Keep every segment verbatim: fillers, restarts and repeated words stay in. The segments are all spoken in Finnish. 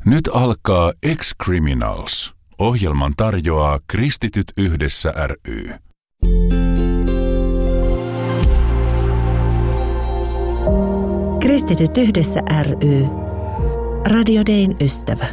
Nyt alkaa Ex-Criminals. Ohjelman tarjoaa Kristityt yhdessä ry. Kristityt yhdessä ry. Radio Dayn ystävä.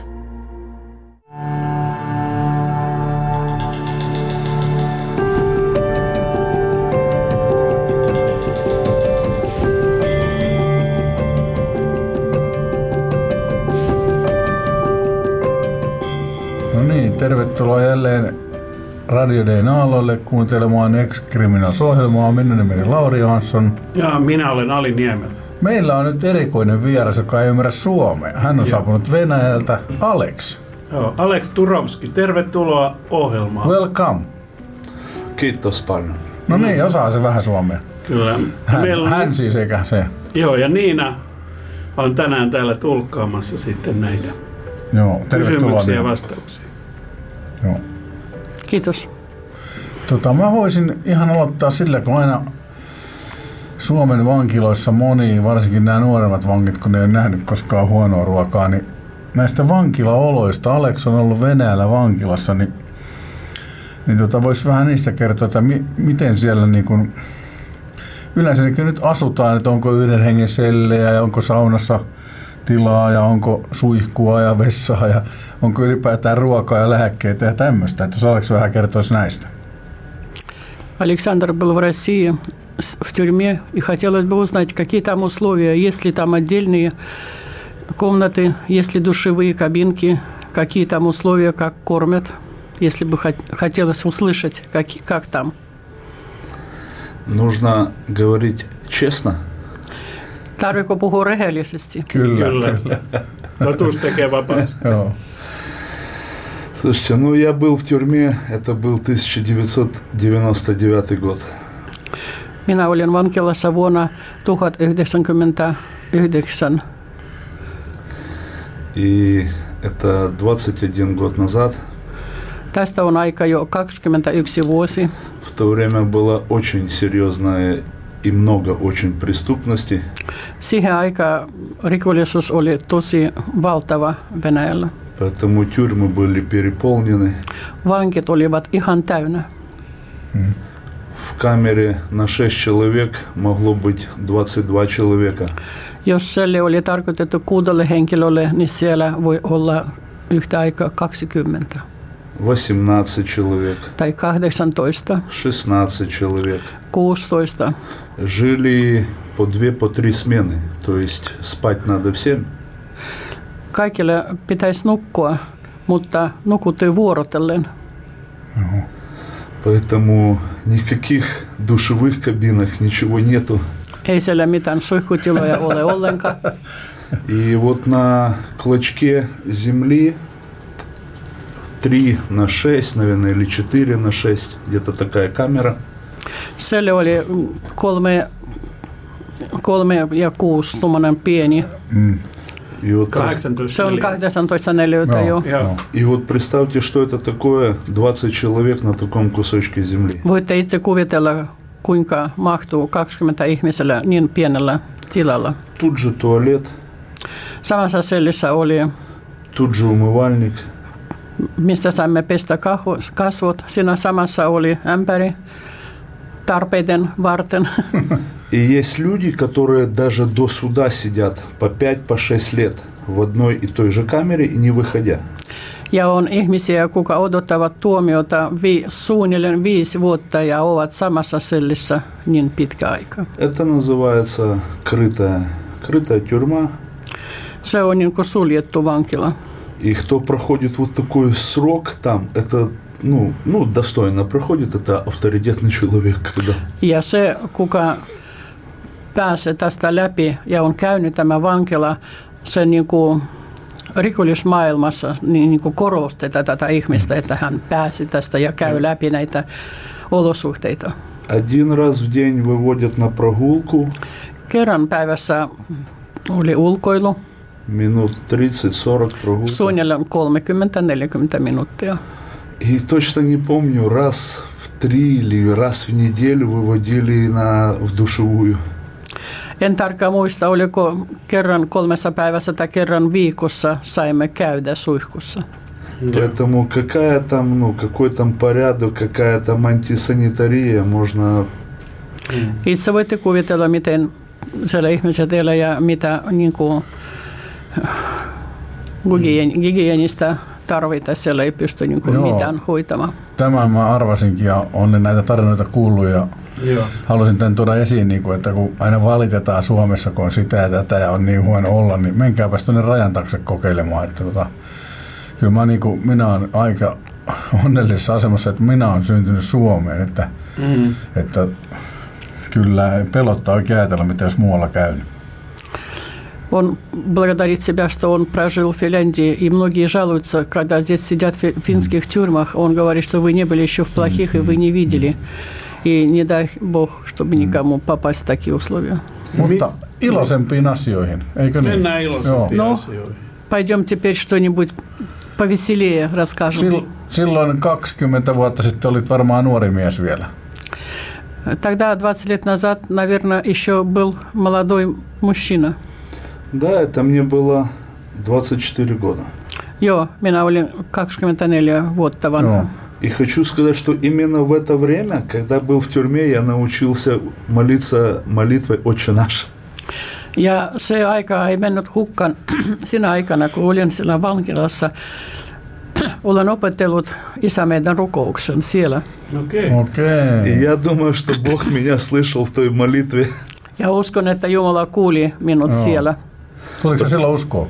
No niin, tervetuloa jälleen Radio Dayn aalloille kuuntelemaan Ex-Criminals-ohjelmaa. Minun nimeni Lauri Johansson. Ja minä olen Ali Niemelä. Meillä on nyt erikoinen vieras, joka ei ymmärrä suomea. Hän on Joo. saapunut Venäjältä. Alex. Joo, Alex Turovski, tervetuloa ohjelmaan. Welcome. Kiitos paljon. No niin, mm. osaa se vähän suomea. Kyllä. Hän, Meillä on... hän siis eikä se. Joo, ja Niina on tänään täällä tulkkaamassa sitten näitä Joo, kysymyksiä ja vastauksia. Joo. Kiitos. Tota, mä voisin ihan aloittaa sillä, kun aina Suomen vankiloissa moni, varsinkin nämä nuoremmat vankit, kun ne ei ole nähnyt koskaan huonoa ruokaa, niin näistä vankilaoloista, Alex on ollut Venäjällä vankilassa, niin, niin tota, voisi vähän niistä kertoa, että mi, miten siellä niin kun, yleensä niin nyt asutaan, että onko yhden hengen sellejä ja onko saunassa tilaa ja onko suihkua ja vessaa ja onko ylipäätään ruokaa ja lääkkeitä ja tämmöistä. Että jos Alex vähän kertoisi näistä. Александр был в России в тюрьме, и хотелось бы узнать, какие там условия, есть ли там отдельные комнаты, есть ли душевые кабинки, какие там условия, как кормят, если бы хотелось услышать, как, как там. Нужно говорить честно. Tarviko puhua rehellisesti? Kyllä, kyllä. kyllä. Totuus tekee vapaaksi. Joo. Слушайте, ну я был в тюрьме, это был тысяча девятьсот девяносто девятый год. Minä olin vankilassa vuonna tuhatyhdeksänsataayhdeksänkymmentäyhdeksän. И это двадцать один год назад. Tästä on aika jo kaksikymmentäyksi vuosi. В то время было очень серьезное и много очень преступности. Siihen aikaan rikollisuus oli tosi valtava Venäjällä. Поэтому тюрьмы были переполнены. Vankit olivat ihan täynnä. В камере на шесть человек могло быть двадцать два человека. Jos selli oli tarkoitettu kuudelle henkilölle, niin siellä voi olla yhtä aikaa kaksikymmentä. восемнадцать человек. Tai kahdeksantoista. шестнадцать человек. kuusitoista. Жили по две, по три смены. То есть спать надо всем. Kaikille pitäisi nukkua, mutta nukuttiin vuorotellen. Поэтому никаких душевых кабинок, ничего нету. Ei siellä mitään suihkutiloja ole ollenkaan. И вот на клочке земли три на шесть, наверное, или четыре на шесть, где-то такая камера. Selli oli kolme, kolme ja kuusi, tuommoinen pieni. Mm. И вот, Se on kahdeksantoista neliötä no, jo. no. И вот представьте, что это такое двадцать человек на таком кусочке земли. Voitte itse kuvitella, kuinka mahtuu kaksikymmentä ihmisellä niin pienellä tilalla. Тут же туалет. Samassa sellissä oli, Тут же умывальник. mistä saimme pestä kasvot. Siinä samassa oli ämpäri tarpeiden varten. И есть люди, которые даже до суда сидят по пять, по шесть лет в одной и той же камере и не выходя. Ja on ihmisiä, kuka odottavat tuomiota vi, suunnilleen viisi vuotta ja ovat samassa sellissä niin pitkä aika. Это называется крытая, крытая тюрьма. Se on niin kuin suljettu vankila. И кто проходит вот такой срок там, это ну, ну, достойно проходит, это авторитетный человек. Когда... Ja se, kuka pääsee tästä läpi ja on käynyt tämä vankila, se niin kuin rikollismaailmassa niin, niin kuin korostetaan tätä ihmistä, että hän pääsi tästä ja käy läpi näitä olosuhteita. Один раз в день выводят на прогулку. Kerran päivässä oli ulkoilu. Минут тридцать сорок прогулка. Suunnilleen kolmekymmentä neljäkymmentä minuuttia. И точно не помню, раз в три или раз в неделю выводили на, в душевую. En tarkkaan muista, oliko kerran kolmessa päivässä tai kerran viikossa saimme käydä suihkussa. Поэтому какая там, ну, какой там порядок, какая там антисанитария, можно... Itse voitte kuvitella, miten siellä ihmiset elää ja mitä niin kuin, hygienistä tarvitaan. Siellä ei pysty niin kuin, mitään hoitamaan. Tämän mä arvasinkin ja olen näitä tarinoita kuullut ja Joo. halusin tämän tuoda esiin, niin kuin, että kun aina valitetaan Suomessa, kun on sitä ja tätä ja on niin huono olla, niin menkääpäs tuonne rajan taakse kokeilemaan. Että, tota, kyllä mä, niin kuin, minä olen aika onnellisessa asemassa, että minä olen syntynyt Suomeen. Että, mm. että kyllä pelottaa oikein ajatella, mitä jos muualla käynyt. Он благодарит себя, что он прожил в Финляндии, и многие жалуются, когда здесь сидят в финских тюрьмах, он говорит, что вы не были еще в плохих, и вы не видели. И не дай Бог, чтобы никому попасть в такие условия. Mutta iloisempiin asioihin, eikö niin? Mennään iloisempiin no, asioihin. Пойдем теперь что-нибудь повеселее расскажем. Silloin kaksikymmentä vuotta sitten olit varmaan nuori mies vielä. Тогда, двадцать лет назад, наверное, еще был молодой мужчина. Да, это мне было двадцать четыре года. Joo, minä olin kaksikymmentäneljä vuotta vanha. И хочу сказать, что именно в это время, когда был в тюрьме, я научился молиться молитвой «Отче наш». Ja se aika ei mennyt hukkaan siinä aikana, kun olin siellä vankilassa. Olen opetellut Isä meidän rukouksen siellä. Okei. Okay. Okay. И я думаю, что Бог меня слышал в той молитве. Ja uskon, että Jumala kuuli minut no. siellä. Tuliko se silloin uskoa?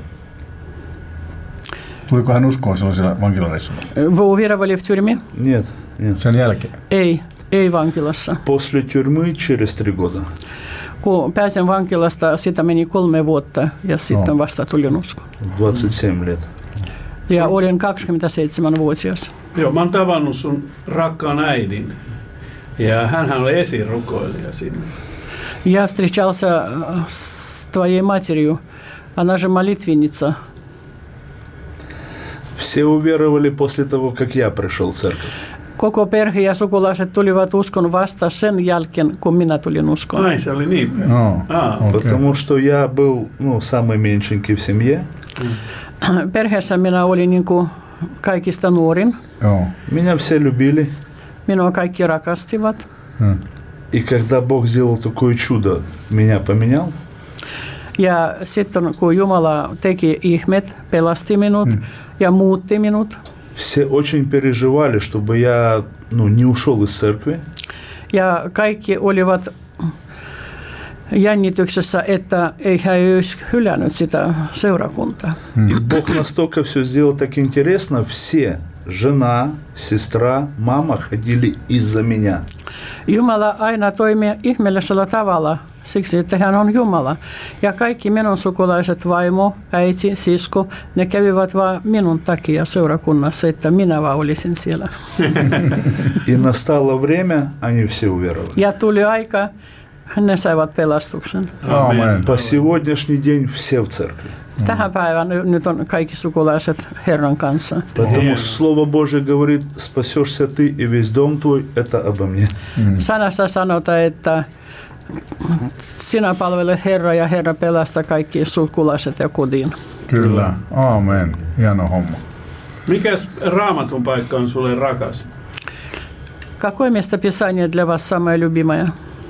Tuliko hän uskoa silloin siellä vankilareissulla? Вы уверовали в тюрьме? Нет, нет. Sen jälkeen? Ei, ei vankilassa. После тюрьмы через три года. Kun pääsin vankilasta, sitä meni kolme vuotta ja sitten vasta tulin uskoon. двадцать семь лет. Ja olin kaksikymmentäseitsemänvuotias. Joo, mä oon tavannut sun rakkaan äidin. Ja hänhän oli esirukoilija sinne. Я встречался с твоей матерью. Она же молитвенница. Все уверовали после того, как я пришел в церковь. Koko perhe ja sukulaiset tulivat uskon vasta sen jälkeen, kun minä tulin uskoon. Ai, se oli niin päin. No, ah, okay. Потому что я был, ну, самый меньшенький в семье. Perheessä minä olin niin kuin kaikista nuorin. Joo. Меня все любили. Minua kaikki rakastivat. Hmm. И когда Бог сделал такое чудо, меня поменял. Ja sitten kun Jumala teki ihmet, pelasti minut hmm. ja muutti minut. Все очень переживали, чтобы я, ну, не ушел из церкви. Ja kaikki olivat jännityksessä, että ei hän olisi hylännyt sitä seurakuntaa. Hmm. И Бог настолько все сделал так интересно, все, жена, сестра, мама ходили из-за меня. Jumala aina toimii ihmeellisellä tavalla, siksi että hän on Jumala. Ja kaikki minun sukulaiset, vaimo, äiti, sisko, ne kävivät vain minun takia seurakunnassa, että minä vaan olisin siellä. И настало время, они все уверовали. Ja tuli aika, ne saivat pelastuksen. Amen. По сегодняшний день все в церкви. Tähän päivään nyt on kaikki sukulaiset Herran kanssa. Поэтому Слово Божие говорит, спасешься ты и весь дом твой, это обо мне. Sanassa sanotaan, että sinä palvelet Herraa ja Herra pelastaa kaikki sukulaiset ja kodin. Kyllä, aamen. Hieno homma. Mikäs Raamatun paikka on sulle rakas? Какое место Писания для вас самое любимое?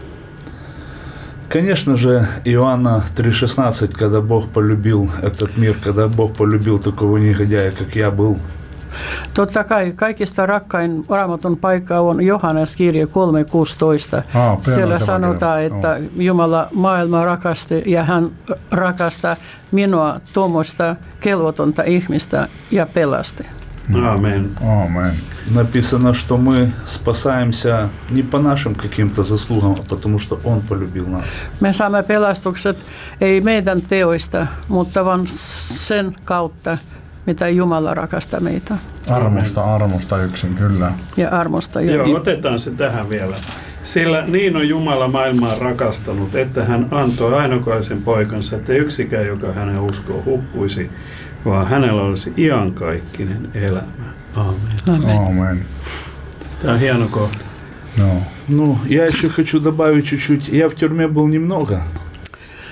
Конечно же, Иоанна три шестнадцать, когда Бог полюбил этот мир, когда Бог полюбил такого негодяя, как я был. Totta kai kaikista rakkain Raamatun paikka on Johannes kirja kolme kuusitoista. Ah, Siellä sanotaan, että Jumala maailma rakasti ja hän rakastaa minua tuommoista kelvotonta ihmistä ja pelasti. Amen. Amen. Написано, что мы спасаемся не по нашим каким-то заслугам, а потому что Он полюбил нас. Me saamme pelastukset ei meidän teoista, mutta vain sen kautta, mitä Jumala rakastaa meitä. Armosta, armosta yksin, kyllä. Ja armosta. Joo, otetaan se tähän vielä. Sillä niin on Jumala maailmaa rakastanut, että hän antoi ainokaisen poikansa, että yksikään, joka hänen uskoo, hukkuisi, vaan hänellä olisi iankaikkinen elämä. Amen. Amen. Amen. Tämä on hieno kohta. No. Ну, я еще хочу добавить чуть-чуть. Я в тюрьме был немного.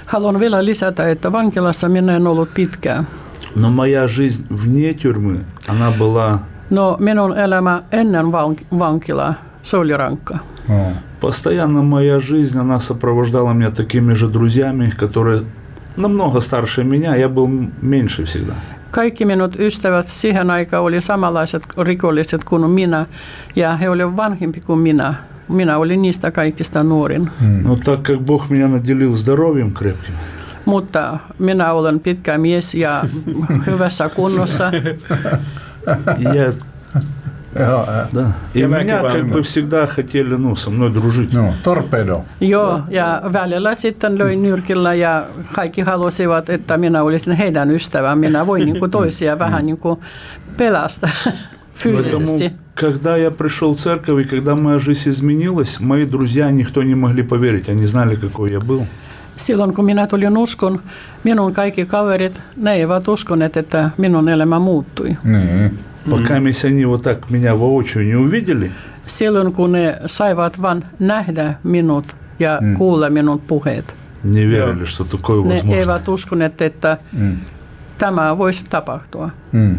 Haluan vielä lisätä, että vankilassa minä en ollut pitkään. Но моя жизнь вне тюрьмы, она была... No, minun elämä ennen vank- vankilaa, se oli rankka. No. Постоянно моя жизнь, она сопровождала меня такими же друзьями, которые намного старше меня, я был меньше всегда. Kaikki minut ystävät siihen aikaan oli samanlaiset rikolliset kuin minä, ja he olivat vanhempi kuin minä. Minä olin niistä kaikista nuorin. Но так как Бог меня наделил здоровьем крепким, Mutta minä olen pitkä mies ja hyvässä kunnossa. я, Joo, äh, да, и Я меня väkivallan. как бы всегда хотели, ну, со мной дружить. no, torpedo. Joo, ja välillä sitten löin nyrkillä ja kaikki halusivat, että minä olisin heidän ystävä. Minä voin niin kuin toisia vähän niin kuin pelastaa fyysisesti. Поэтому, когда я пришел в церковь, и когда моя жизнь изменилась, мои друзья, никто не могли поверить, они знали, какой я был. Silloin kun minä tulin uskon, minun kaikki kaverit, ne eivät uskoneet, että minun elämä muuttui. Niin. Пока они вот так меня воочию не увидели, Silloin kun ne saivat vain nähdä minut ja mm. kuulla minun puheet, не верили, что такое ne возможно. eivät uskoneet, että Mm. tämä voisi tapahtua. Mm.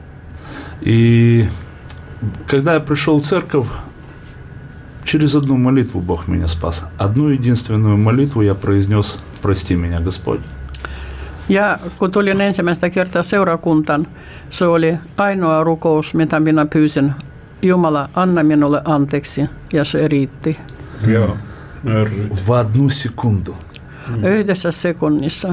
И когда я пришел в церковь, через одну молитву Бог меня спас. Одну единственную молитву я произнес: «Прости меня, Господь». Ja kun tulin ensimmäistä kertaa seurakuntaan, se oli ainoa rukous, mitä minä pyysin. Jumala, anna minulle anteeksi, ja se riitti. Joo, nörryt. В одну секунду. Yhdessä sekunnissa.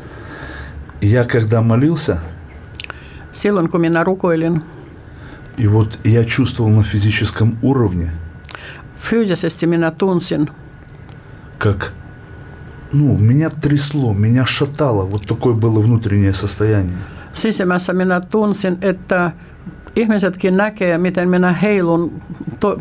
Я когда молился, Silloin kun minä rukoilin, и вот я чувствовал на физическом уровне, fyysisesti minä tunsin, как, ну, меня трясло, меня шатало. Вот такое было внутреннее состояние. sisimmässä minä tunsin, että ihmisetkin näkee, miten minä heilun to-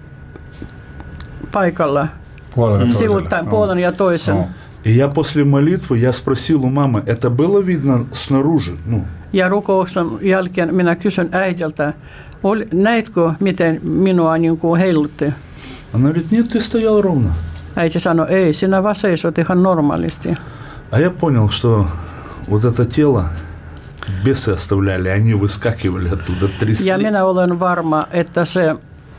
paikalla, Puolella toiselle. sivuttaen No. puolen ja toisen. No. И я после молитвы, я спросил у мамы, это было видно снаружи? Ну, Ja rukouksen jälkeen minä kysyn äidiltä, oli, näitkö, miten minua niin kuin heilutti? она говорит: нет, ты стоял ровно. Äiti sanoi, ei, sinä vaan seisot ihan normaalisti. А я понял, что вот это тело бесы оставляли, они выскакивали оттуда, Ja трясли. minä olen varma, että se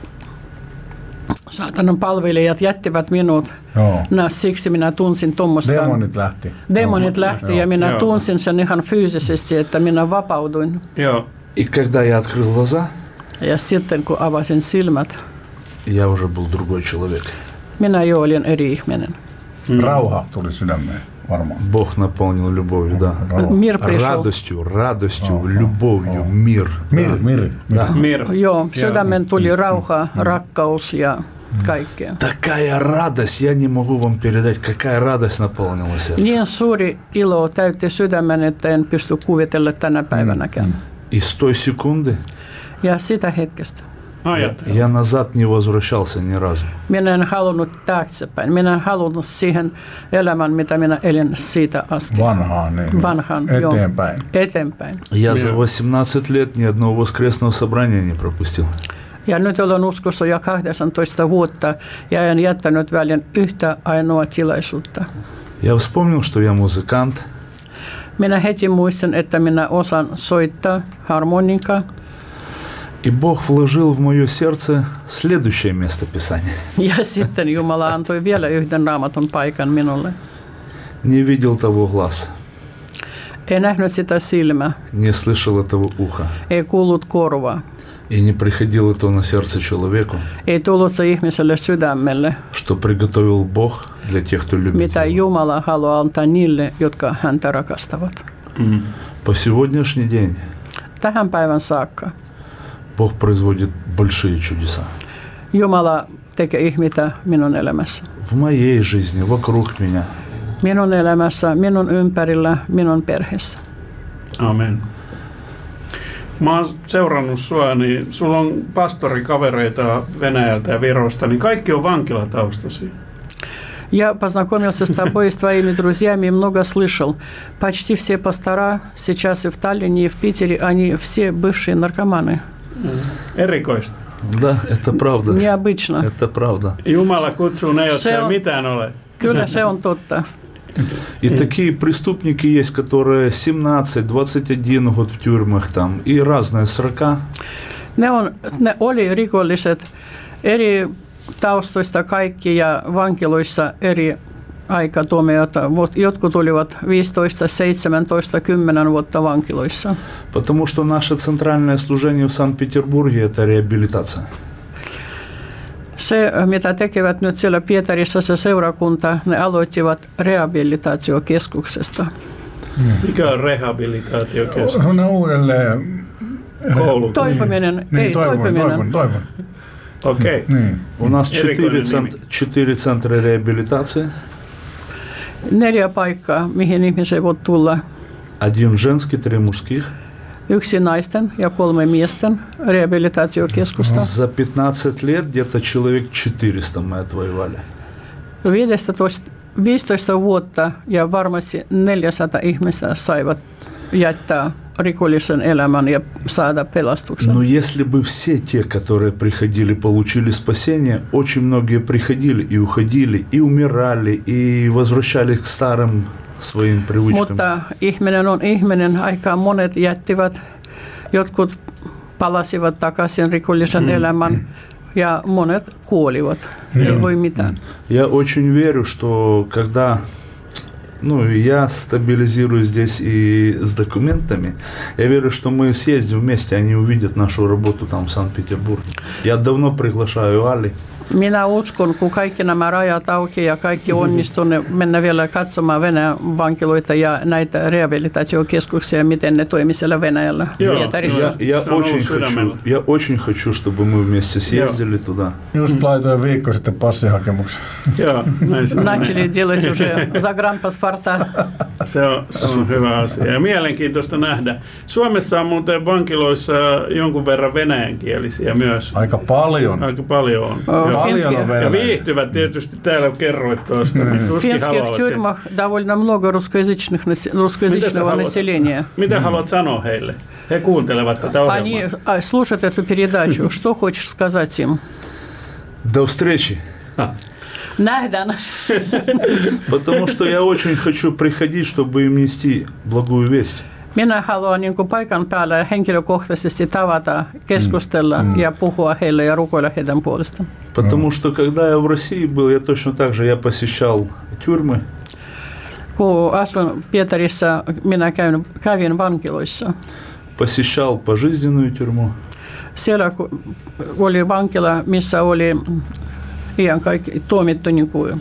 saatanan palvelijat jättivät minut. Joo. No, siksi minä tunsin tuommoista. Demonit lähti. Demonit lähti ja minä Joo. tunsin sen ihan fyysisesti, että minä vapauduin. Joo, И когда я открыл глаза, Ja sitten kun avasin silmät, я уже был другой человек. minä jo olin eri ihminen. Rauha tuli sydämeen varmaan. Бог наполнил любовью, да. Rauha. Mir пришел. Радостью, радостью, любовью, мир. Mir, Да. mir. Да. Mir. Joo, sydämen tuli rauha, rakkaus ja kaikkea. Такая радость, я не могу вам передать, какая радость наполнила сердце. Niin suuri ilo täytti sydämen, että en pysty kuvitella tänä päivänäkään. И с той секунды Ja sitä hetkestä. Ajattele. я назад не возвращался ни разу. Minä en halunnut taaksepäin. Minä en halunnut siihen elämään, mitä minä elin siitä asti. Vanhaan, niin. Vanhaan, joo. Eteenpäin. Eteenpäin. Я за восемнадцать лет ни одного воскресного собрания не пропустил. Ja nyt olen uskossa jo kahdeksantoista vuotta ja en jättänyt välin yhtä ainoa tilaisuutta. Я вспомнил, что я музыкант, Minä heti muistan, että minä osaan soittaa harmonikaa. и Бог вложил в мое сердце следующее место Писания. Ja sitten Jumala antoi vielä yhden raamatun paikan minulle. Не видел того глаз, Ei nähnyt sitä silmää, не слышал этого уха, ei kuullut korvaa, и не приходило это на сердце человеку, ei tullut se ihmiselle sydämelle, что приготовил Бог для тех, кто любит mitä Его. Jumala haluaa antaa niille, jotka häntä rakastavat. По сегодняшний день Tähän päivän saakka Бог производит большие чудеса. Jumala tekee ihmitä minun elämässä. В моей жизни, вокруг меня. Minun elämässä, minun ympärillä, minun perheessä. Amen. Mä oon seurannut sua, niin sulla on pastorikavereita Venäjältä ja Virosta, niin kaikki on vankilataustaisia. Я познакомился с тобой и с твоими друзьями и много слышал. Почти все пастора сейчас и в Таллине, и в Питере, они все бывшие наркоманы. Erikoista. Да, это правда. Необычно. Это правда. Jumala kutsuu ne, jotka Se ei on- mitään ole. Kyllä se on totta. И такие преступники есть, которые семнадцать двадцать один год в тюрьмах там, и разные срока. Ne, on, ne oli rikolliset eri taustoista kaikki ja vankiloissa eri aikatuomioita. Jotkut olivat viisitoista, seitsemäntoista, kymmenen vuotta vankiloissa. Потому что наше центральное служение в Санкт-Петербурге – это реабилитация. Se, mitä tekevät nyt siellä Pietarissa se seurakunta, ne aloittivat rehabilitaatiokeskuksesta. Mikä on rehabilitaatiokeskus? Se on uudelleen... Koulu. Toipuminen, Niin, ei toivon, toipuminen. toivon, toivon. Окей. Okay. Niin. У нас четыре, цент, четыре центра реабилитации. Neljä paikkaa, mihin ihmisiä voi tulla. Один женский, три мужских. Yksi naisten ja kolme miesten rehabilitaatiokeskusta. За пятнадцать лет где-то человек четыреста мы отвоевали. viisitoista, viisitoista vuotta ja varmasti neljäsataa ihmistä saivat jättää rikollisen elämän ja saada pelastuksen. Но если бы все те, которые приходили, получили спасение, очень многие приходили и уходили, и умирали, и возвращались к старым своим привычкам. Mutta ihminen on ihminen. Aika monet jättivät, jotkut palasivat takaisin rikollisen elämän ja monet kuolivat. Ei voi mitään. Я очень верю, что когда ну, я стабилизирую здесь и с документами, я верю, что мы съездим вместе, они увидят нашу работу там в Санкт-Петербурге. Я давно приглашаю Али. Minä uskon, kun kaikki nämä rajat auki ja kaikki onnistuu, ne mennä vielä katsomaan Venäjän vankiloita ja näitä rehabilitaatiokeskuksia, miten ne toimii siellä Venäjällä. Joo, Я, я, очень хочу, я очень хочу, чтобы мы вместе съездили туда. Just laitoin viikko sitten passihakemuksen. Joo, näin se on. Начали делать уже загранпаспорта. Se on, se on hyvä asia ja mielenkiintoista nähdä. Suomessa on muuten vankiloissa jonkun verran venäjänkielisiä myös. Aika paljon. Aika paljon on. Oh, Paljon on Ja viihtyvät tietysti täällä kerroit tuosta. Mm. В финских тюрьмах довольно много русскоязычных, русскоязычного населения. Mitä haluat sanoa heille? He kuuntelevat tätä ohjelmaa. Они слушают эту передачу. Что хочешь сказать им? До встречи. Nähdään. Потому что я очень хочу приходить, чтобы им нести благую весть. Minä haluan niin kuin paikan päällä henkilökohtaisesti tavata, keskustella mm. ja puhua heille ja rukoilla heidän puolestaan. Потому что когда я в России был, я точно так же я посещал тюрьмы. Kun asuin Pietarissa, minä käyn, kävin vankiloissa. Посещал пожизненную тюрьму. Siellä oli vankila, missä oli ihan kaikki tuomittu niin kuin.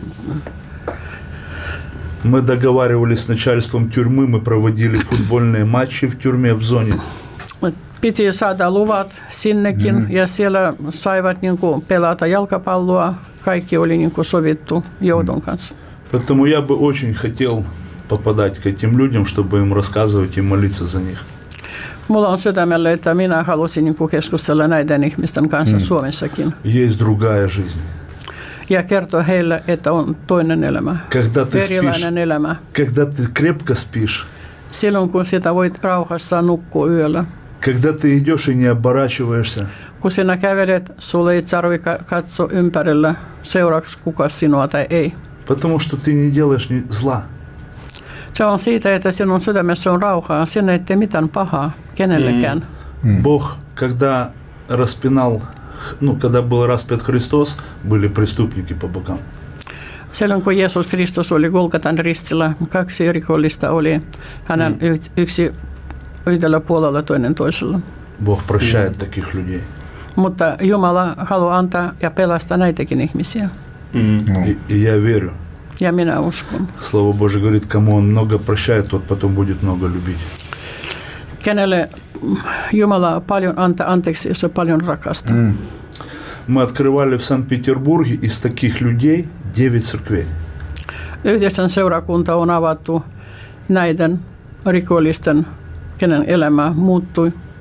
Мы договаривались с начальством тюрьмы, мы проводили футбольные матчи в тюрьме в зоне. Piti saada luvat sinnekin mm. ja siellä saivat niin kuin pelata jalkapalloa. Kaikki oli niin kuin sovittu johdon kanssa. Поэтому я бы очень хотел попадать к этим людям, чтобы им рассказывать и молиться за них. Mulla on sydämellä, että minä halusin niin kuin keskustella näiden ihmisten kanssa mm. Suomessakin. Есть другая жизнь. Ja kertoa heille, että on toinen elämä, когда ты erilainen спишь, elämä. Когда ты крепко спишь, silloin kun sitä voit rauhassa nukkua yöllä. когда ты идешь и не оборачиваешься, kun sinä kävelet, sulle ei tarvitse katsoa ympärillä, seuraako kuka sinua tai ei. потому что ты не делаешь ни зла. Se on siitä, että sinun sydämessä on rauhaa, sinä ei tee mitään pahaa kenellekään. Mm. Бог, когда распинал, ну, когда был распят Христос, были преступники по бокам. Silloin kun Jeesus Kristus oli Golgatan ristillä, kaksi rikollista oli hänen mm. yksi yhdellä puolella, toinen toisella. Бог прощает mm. таких людей. Mutta Jumala haluaa antaa ja pelastaa näitäkin ihmisiä. Mm. И, и я верю. Ja minä uskon. Слово Божие говорит, кому Он много прощает, тот потом будет много любить. Kenelle Jumala paljon antaa anteeksi, jos se paljon rakastaa. Mm. Мы открывали в Санкт-Петербурге из таких людей девять церквей. Yhdistön seurakunta on avattu näiden rikollisten, kenen elämä muuttui.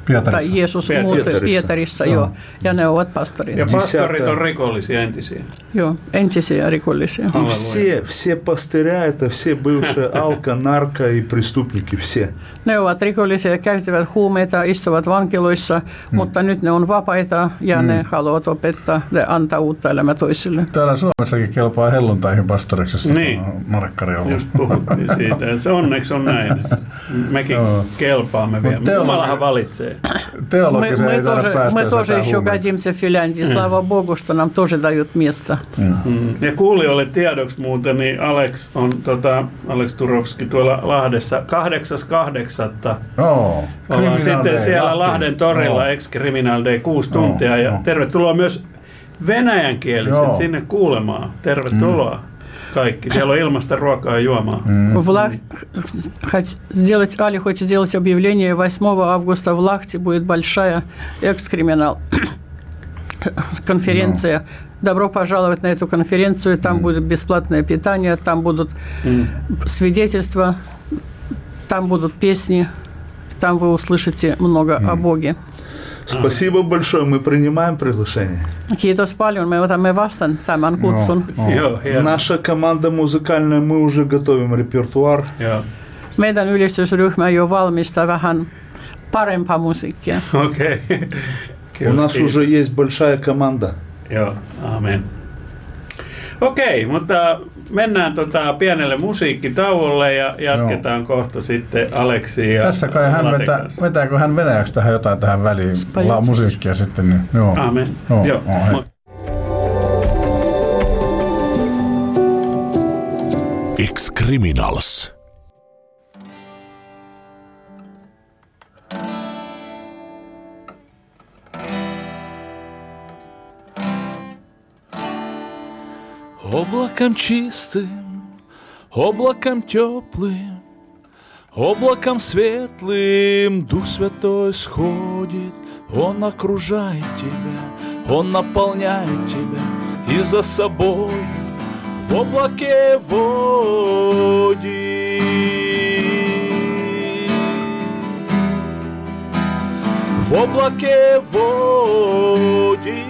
tai Jeesus muutti Pietarissa, joo. Ja ne ovat pastorit. Ja pastorit on rikollisia entisiä. Joo, entisiä rikollisia. Все, все пастыря, это все бывшие алко, нарко и преступники, все. Ne ovat rikollisia, käyttävät huumeita, istuvat vankiloissa, mm. mutta nyt ne on vapaita ja mm. ne haluavat opettaa ja antaa uutta elämää toisille. Täällä Suomessakin kelpaa helluntaihin pastoriksi, jos niin. on narkkari ollut. Just puhuttiin siitä, että se onneksi on näin. Mekin no. kelpaamme vielä, mutta Jumalahan valitsee. Теология ei taida päästä. Мы тоже еще годимся в Финляндии. Слава Богу, что нам тоже дают место. Ja kuulijoille tiedoksi muuten, niin Alex on, tota, Alex Turovski tuolla Lahdessa kahdeksas kahdeksatta Oh, ollaan sitten siellä Lahti. Lahden torilla oh. Ex-Criminal Day kuusi tuntia. Oh, ja oh. tervetuloa myös venäjänkieliset oh. sinne kuulemaan. Tervetuloa. Mm. Kaikki. Siellä on ilmasta ruokaa ja juomaa. Mm. В Лах... сделать, Али хочет сделать объявление. восьмого августа в Лахте будет большая экс-криминал конференция. No. Добро пожаловать на эту конференцию. Там mm. будет бесплатное питание, там будут mm. свидетельства, там будут песни, там вы услышите много mm. о Боге. Спасибо большое, мы принимаем приглашение. Kiitos paljon, me otamme vastaan tämän kutsun. No, no. Наша команда музыкальная, мы уже готовим репертуар. Meidän ylistysryhmä jo valmistaa vähän parempaa musiikkia. Okei. Okay. У нас уже есть большая команда. Joo, amen. Okei, mutta mennään tota pienelle musiikkitauolle ja jatketaan Joo. kohta sitten Aleksi ja tässä kai hän vetää, vetääkö hän venäjäksi tähän jotain tähän väliin, la musiikkia sitten. Niin, joo. Amen. Joo. Joo. Oh, Ex-Criminals. Облаком чистым, облаком теплым, облаком светлым Дух Святой сходит, Он окружает тебя, Он наполняет тебя и за собой в облаке водит. В облаке водит.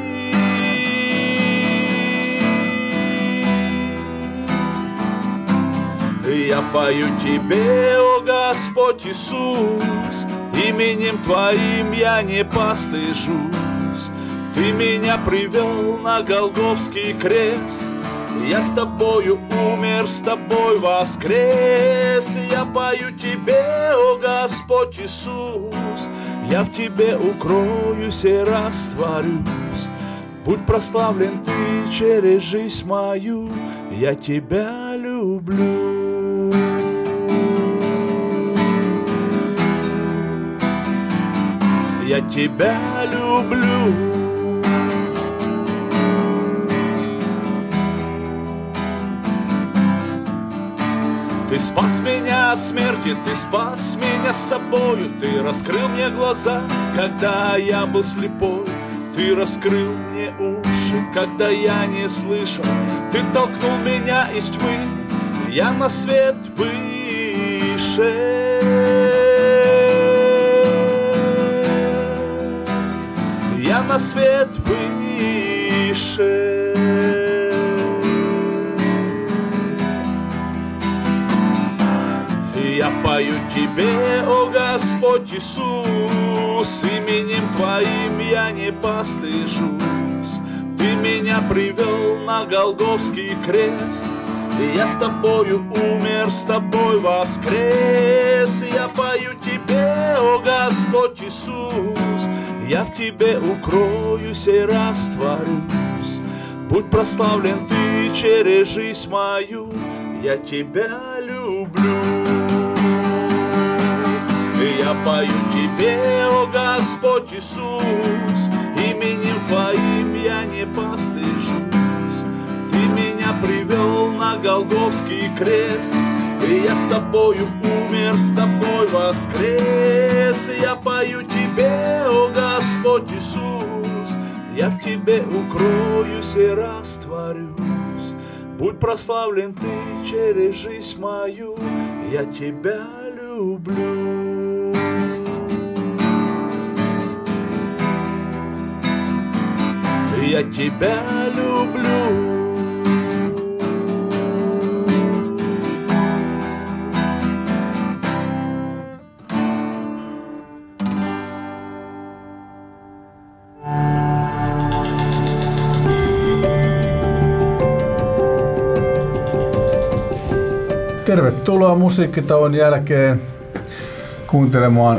Я пою Тебе, о Господь Иисус, именем Твоим я не постыжусь. Ты меня привел на Голгофский крест, я с Тобою умер, с Тобой воскрес. Я пою Тебе, о Господь Иисус, я в Тебе укроюсь и растворюсь. Будь прославлен Ты через жизнь мою, я Тебя люблю. Я Тебя люблю. Ты спас меня от смерти, Ты спас меня с собою. Ты раскрыл мне глаза, когда я был слепой. Ты раскрыл мне уши, когда я не слышал. Ты толкнул меня из тьмы, я на свет вышел. Я на свет вышел. Я пою Тебе, о Господь Иисус, именем Твоим я не постыжусь. Ты меня привел на Голгофский крест, и я с Тобою умер, с Тобой воскрес. Я пою Тебе, о Господь Иисус, я в Тебе укроюсь и растворюсь. Будь прославлен Ты через жизнь мою, я Тебя люблю. Я пою Тебе, о Господь Иисус, именем Твоим я не постыжусь. Ты меня привел на Голгофский крест, и я с Тобою умер, с Тобой воскрес. Я пою Тебе, о Господь Иисус, я в Тебе укроюсь и растворюсь. Будь прославлен Ты через жизнь мою, я Тебя люблю. я тебя люблю. Tervetuloa musiikkitauon jälkeen kuuntelemaan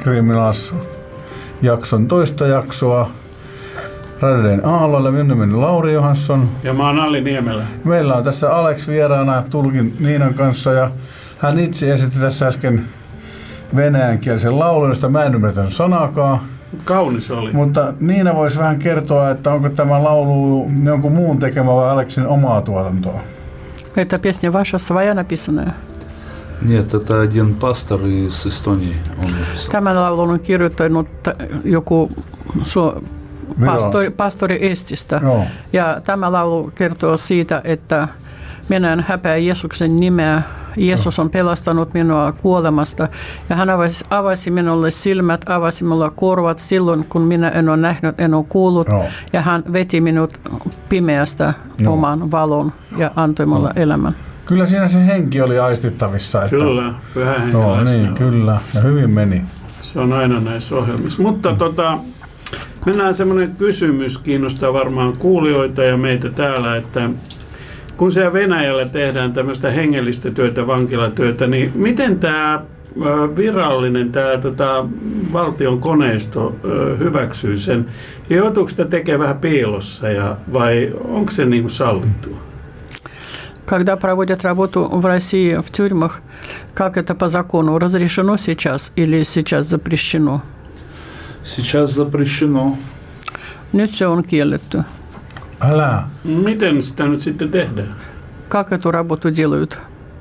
Ex-Criminals-jakson toista jaksoa. Radioiden aalloilla minun nimeni Lauri Johansson. Ja mä oon Alli Niemelä. Meillä on tässä Alex vieraana tulkin Niinan kanssa ja hän itse esitti tässä äsken venäjänkielisen laulun, josta mä en ymmärtänyt sanaakaan. Kaunis oli. Mutta Niina voisi vähän kertoa, että onko tämä laulu jonkun muun tekemä vai Aleksin omaa tuotantoa? Эта песня ваша своя написанная? Нет, это один пастор из Эстонии, он написал. Tämän laulun on kirjoittanut joku su- pastori, pastori Estistä. Joo. Ja tämä laulu kertoo siitä, että minä en häpeä Jeesuksen nimeä. Jeesus on pelastanut minua kuolemasta ja hän avasi, avasi minulle silmät, avasi minulle korvat silloin, kun minä en ole nähnyt, en ole kuullut. Joo. Ja hän veti minut pimeästä Joo. oman valon ja antoi minulle elämän. Kyllä siinä se henki oli aistittavissa. Että... Kyllä, pyhä henki. Joo, niin, kyllä. Ja hyvin meni. Se on aina näissä ohjelmissa. Mutta mm. tota, mennään semmoinen kysymys, kiinnostaa varmaan kuulijoita ja meitä täällä, että kun siellä Venäjällä tehdään tämmöistä hengellistä työtä, vankilatyötä, niin miten tämä virallinen tämä tota, valtion koneisto hyväksyy sen? Ja joutuuko sitä tekemään vähän piilossa ja, vai onko se niin kuin sallittua? Когда проводят работу в России в тюрьмах, как это по закону, разрешено сейчас или сейчас запрещено? Сейчас запрещено. Nyt se on kielletty. Älä. Miten sitä nyt sitten tehdään? Как эту работу делают?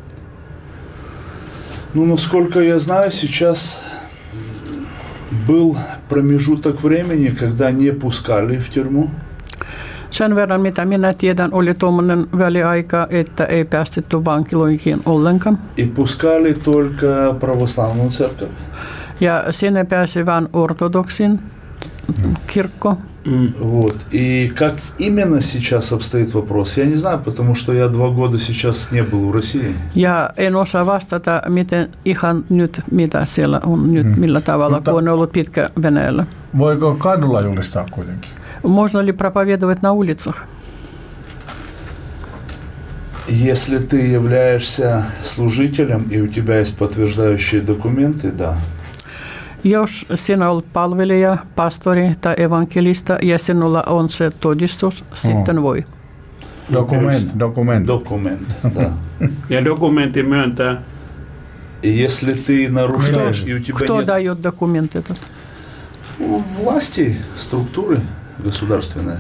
Ну, насколько я знаю, сейчас был промежуток времени, когда не пускали в тюрьму. Sen verran, mitä minä tiedän, oli tuommoinen väliaika, että ei päästetty vankiloihin ollenkaan. И пускали только православную церковь. Ja sinne pääsi vain ortodoksin kirkko. Mm. Вот. И как именно сейчас обстоит вопрос, я не знаю, потому что я два года сейчас не был в России. Ja en osaa vastata, miten ihan nyt, mitä siellä on nyt, mm. millä tavalla, Mutta, kun on ollut pitkä Venäjällä. Voiko kadulla julistaa kuitenkin? Можно ли проповедовать на улицах? Если ты являешься служителем и у тебя есть подтверждающие документы, да. Jos sinä olet palvelija, pastori tai evankelista ja sinulla on se todistus, oh. sitten voi. Dokument, dokument. Документ, да. Ja dokumentti myöntää. Если ты нарушаешь и у тебя Кто нет... дает документ этот? Власти, структуры государственные.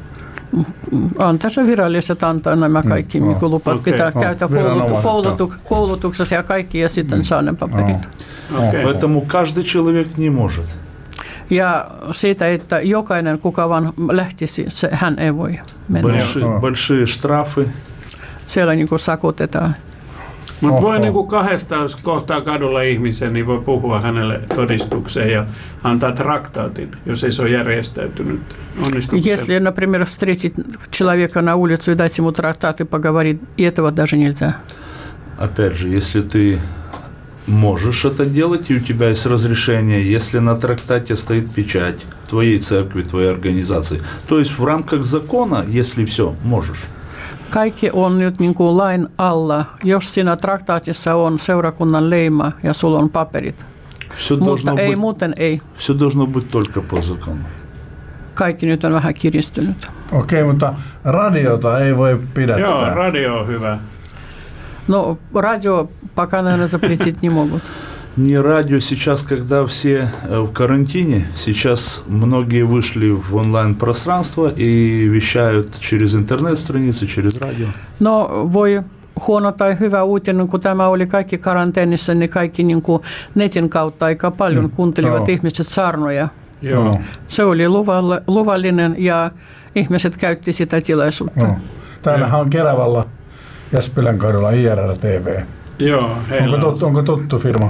Antaa se viralliset antaa nämä kaikki mm. no. lupat. Okay. Pitää no. käyttää koulutu- koulutu- koulutukset ja kaikki ja sitten mm. saa ne paperit. No. Okay. Поэтому каждый человек не может. Ja siitä, että jokainen kuka vaan lähtisi, se, hän ei voi mennä. Большие, большие штрафы. Siellä niin kuin sakotetaan. Mutta voi niin kuin kahdesta, jos kohtaa kadulla ihmisen, niin voi puhua hänelle todistukseen ja antaa traktaatin, jos ei se ole järjestäytynyt. Если, например, встретить человека на улицу и дать ему трактат и поговорить, и этого даже нельзя. Опять же, если ты можешь это делать, и у тебя есть разрешение, если на трактате стоит печать твоей церкви, твоей организации, то есть в рамках закона, если все, можешь. Kaikki on nyt niin kuin lain alla, jos siinä traktaatissa on seurakunnan leima ja sulla on paperit. Все Mutta ei, быть, muuten ei. Все должно быть только по закону. Kaikki nyt on vähän kiristynyt. Okei, mutta radiota ei voi pidättää. Joo, radio on hyvä. No, радио пока, наверное, запретить не могут. Не радио сейчас, когда все в карантине, сейчас многие вышли в онлайн-пространство и вещают через интернет-страницы, через радио. No, voi huono tai hyvä uutinen, kun tämä oli kaikki karanteenissa, niin kaikki niin kuin netin kautta aika paljon mm. kuuntelivat no. ihmiset saarnoja. Joo. Se oli luvall- luvallinen ja ihmiset käytti sitä tilaisuutta. No. Täällähän on Keravalla Jaspilän kadulla I R R T V. Joo, onko tuttu, onko tuttu firma?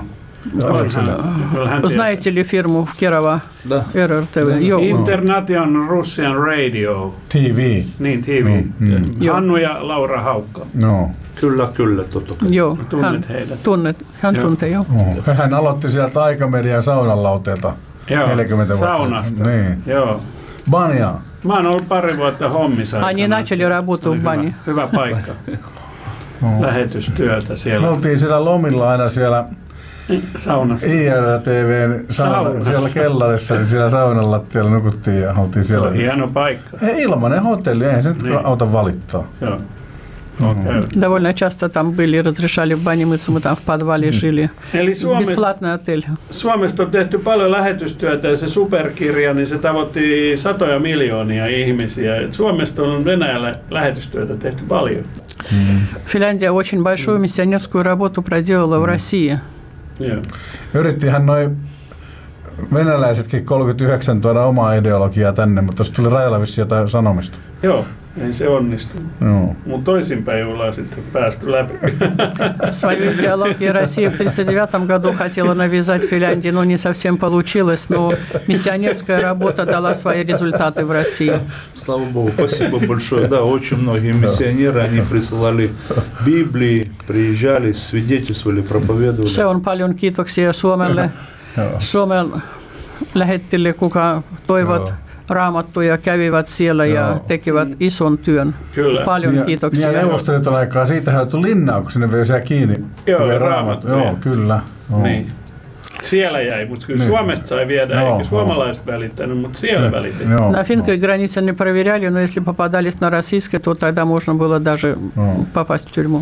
Знаете ли фирму в Кирово? Да. эр эр тэ вэ. Joo. International Russian Radio. T V. Niin, T V. Mm. Hannu ja Laura Haukka. No. Kyllä, kyllä, totta kai. Joo. Tunnet Hän, heidät. tunnet, hän Joo. tuntee, joo. Oh. Hän aloitti sieltä Aikamedian saunanlauteelta Joo, neljäkymmentä vuotta. saunasta. Niin. Joo. Banja. Mä oon ollut pari vuotta hommissa. Они начали работу в бане. Hyvä paikka. Oh. Lähetystyötä siellä. Me oltiin siellä lomilla aina siellä Saunassa. I R T V:n sauna, siellä kellarissa, niin siellä saunan lattialla nukuttiin ja oltiin Se siellä. on hieno paikka. Ei, ilmanen hotelli, eihän se nyt Niin. auta valittaa. Joo. Okay. Довольно часто там были, разрешали в бане мыться, мы там в подвале жили. Eli Suomesta, Бесплатный отель. Suomesta on tehty paljon lähetystyötä ja se superkirja, niin se tavoitti satoja miljoonia ihmisiä. Et Suomesta on Venäjällä lähetystyötä tehty paljon. Финляндия очень большую миссионерскую работу проделала в России. Joo. Yrittihän noi venäläisetkin kolmekymmentäyhdeksän tuoda omaa ideologiaa tänne, mutta tuossa tuli rajalla vissiin jotain sanomista. Joo, ei se onnistu. Joo. Mutta toisinpäin ollaan sitten päästy läpi. Свою идеологию Россия в тридцать девятом году хотела навязать Финляндии, но не совсем получилось. Но миссионерская работа дала свои результаты в России. Слава Богу, спасибо большое. Да, очень многие миссионеры, они присылали Библии, приезжали, свидетельствовали, проповедовали. Se on paljon kiitoksia Suomelle. Suomen lähettille, kuka toivat raamattuja, kävivät siellä ja Joo. tekivät ison työn. Kyllä. Paljon Ja, kiitoksia. ja Neuvostoliiton aikaa, siitähän joutui linnaan, kun sinne vei siellä kiinni. Joo, Vei raamattuja. Joo, kyllä. Joo. Niin. Siellä jäi, mutta kyllä Niin. Suomesta sai viedä, Joo, eikä joo. suomalaiset välittänyt, mutta siellä välitettiin. Joo, На финской границе не проверяли, но если попадались на российской, то тогда можно было даже попасть в тюрьму.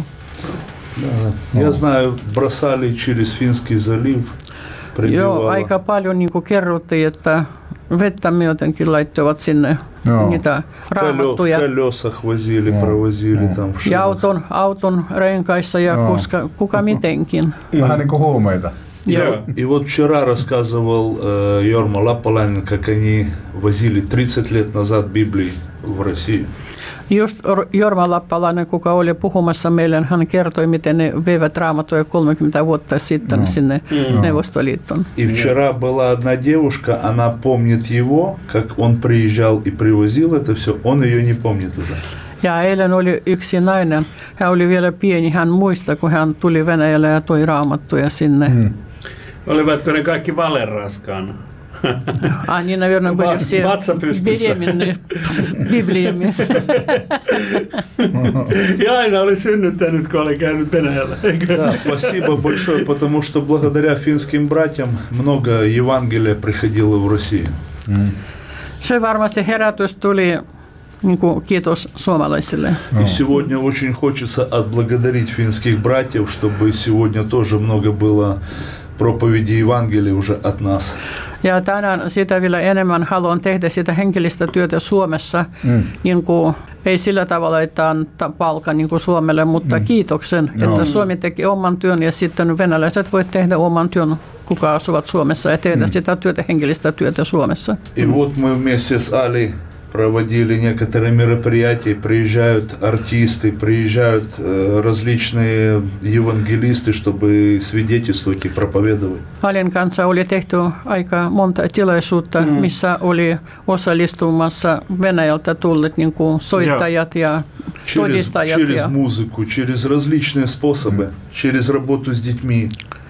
Да. Я знаю, бросали через Финский залив, Joo, прибивало. aika paljon niin kuin kerrottiin, että vettä myötenkin laittoivat sinne Joo. niitä В raamattuja. колесах возили, провозили там. в Ja шинах. auton, auton renkaissa ja Joo. kuska, kuka mitenkin. Vähän niin kuin huumeita. Joo. И вот вчера рассказывал э, Йорма Лапаланин, как они возили тридцать лет назад Библии в Россию. Just Jorma Lappalainen, kuka oli puhumassa meille, hän kertoi, miten ne veivät raamattuja kolmekymmentä vuotta sitten no. sinne No. Neuvostoliittoon. И вчера была одна девушка, она помнит его, как он приезжал и привозил это все, он ее не помнит уже. Ja eilen oli yksi nainen, hän oli vielä pieni, hän muistaa, kun hän tuli Venäjälle ja toi raamattuja sinne. Mm. Olivatko ne kaikki valeraskaana? Они, наверное, были все Vatsa pystyssä. беременные Библиями. Ja aina oli synnyttänyt, kun oli käynyt Venäjällä. Да, спасибо большое, потому что благодаря финским братьям много Евангелия приходило в Россию. Mm. Se varmasti herätys tuli, niin kuin, kiitos suomalaisille. И сегодня очень хочется отблагодарить финских братьев, чтобы сегодня тоже много было проповеди Евангелия уже от нас. Ja tänään sitä vielä enemmän haluan tehdä sitä henkilöstä työtä Suomessa, mm. niin kuin, ei sillä tavalla, että antaa palkan niin kuin Suomelle, mutta mm. kiitoksen, Joo. että Suomi teki oman työn ja sitten venäläiset voi tehdä oman työn, kuka asuvat Suomessa ja tehdä mm. sitä työtä, henkilöstä työtä Suomessa. И вот мы вместе с Али проводили некоторые мероприятия, приезжают артисты, приезжают э, различные евангелисты, чтобы свидетельствовать и проповедовать. Alin kanssa oli tehty aika monta tilaisuutta, mm. missä oli osallistumassa Venäjältä tulleet niin kuin soittajat ja Через, todistajat. через Ja, музыку, через различные способы, через работу с детьми.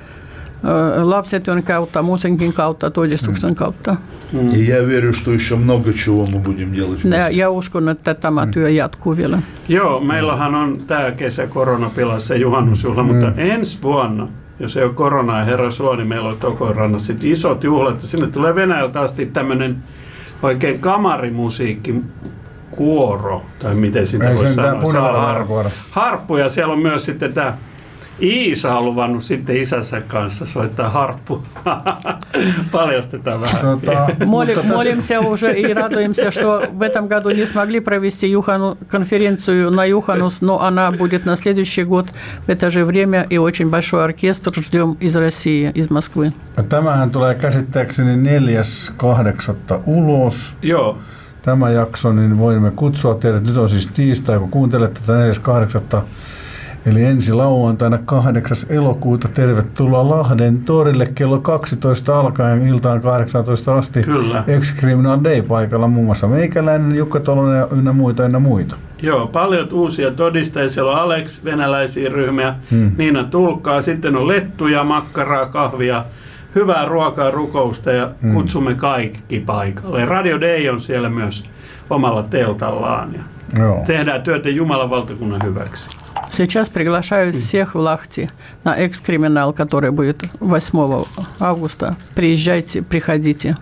ö, lapsetyön kautta, musiikin kautta, todistuksen mm. kautta. Mm. И я верю, что еще много чего мы будем делать Ja, вместе. ja uskon, että tämä työ jatkuu vielä. Joo, meillähän on tämä kesä koronapilassa juhannusjuhla, mm. mutta ensi vuonna, jos ei ole koronaa ja herra suo, niin meillä on Tokoranassa sitten isot juhlat. Ja sinne tulee Venäjältä asti tämmöinen oikein kamarimusiikki, kuoro, tai miten sitä Ei voi sentään sanoa. Siellä on punaharkuora. harppu, ja siellä on myös sitten tämä Iisa on luvannut sitten isänsä kanssa soittaa harppu. Paljastetaan vähän. Tota, Молим, молимся уже и радуемся, что в этом году не смогли провести Юхану, конференцию на Юханус, но она будет на следующий год в это же время, и очень большой оркестр ждем из России, из Москвы. Tämähän tulee käsittääkseni neljäs kahdeksatta ulos. Joo. Tämä jakso, niin voimme kutsua teidät. Nyt on siis tiistai, kun kuuntelette tätä neljäs kahdeksatta Eli ensi lauantaina kahdeksas elokuuta tervetuloa Lahden torille kello kaksitoista alkaen iltaan kahdeksantoista asti. Kyllä. Ex-Criminal Day paikalla muun muassa meikäläinen, Jukka Tolonen ja ynnä muita ynnä muita. Joo, paljon uusia todistajia. Siellä on Alex, venäläisiä ryhmiä, hmm. Niina Tulkkaa, sitten on lettuja, makkaraa, kahvia, hyvää ruokaa, rukousta ja hmm. kutsumme kaikki paikalle. Radio Day on siellä myös omalla teltallaan ja Joo. tehdään työtä Jumalan valtakunnan hyväksi. Сейчас приглашают всех в Лахти на экс-криминал, который будет восьмого августа. Приезжайте, приходите.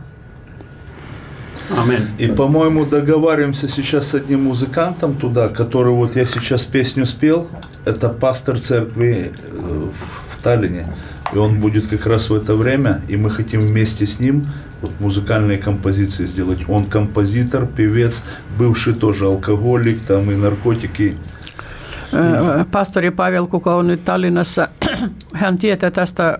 Аминь. И, по-моему, договариваемся сейчас с одним музыкантом туда, который вот я сейчас песню спел. Это пастор церкви в Таллине. И он будет как раз в это время. И мы хотим вместе с ним вот музыкальные композиции сделать. Он композитор, певец, бывший тоже алкоголик там и наркотики. Pastori Pavel, kuka on nyt Tallinnassa, hän tietää tästä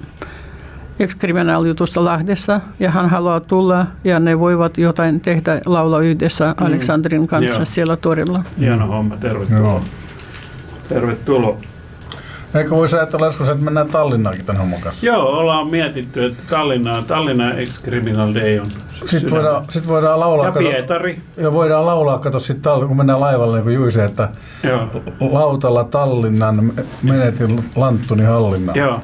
ex-kriminaalijutusta Lahdessa ja hän haluaa tulla ja ne voivat jotain tehdä, laulaa yhdessä mm. Aleksandrin kanssa Joo. siellä torilla. Hieno homma, tervetuloa. Joo. Tervetuloa. Eikö voisi ajatella joskus, että mennään Tallinnaankin tämän homman kanssa? Joo, ollaan mietitty, että Tallinna, Tallinna Ex-Criminal Day on Sitten voidaan, sit voidaan laulaa. Ja Pietari. Kato, ja voidaan laulaa, kato sitten, kun mennään laivalle, niin kuin Juise, että Joo. lautalla Tallinnan menetin Lanttuni Hallinnan. Joo.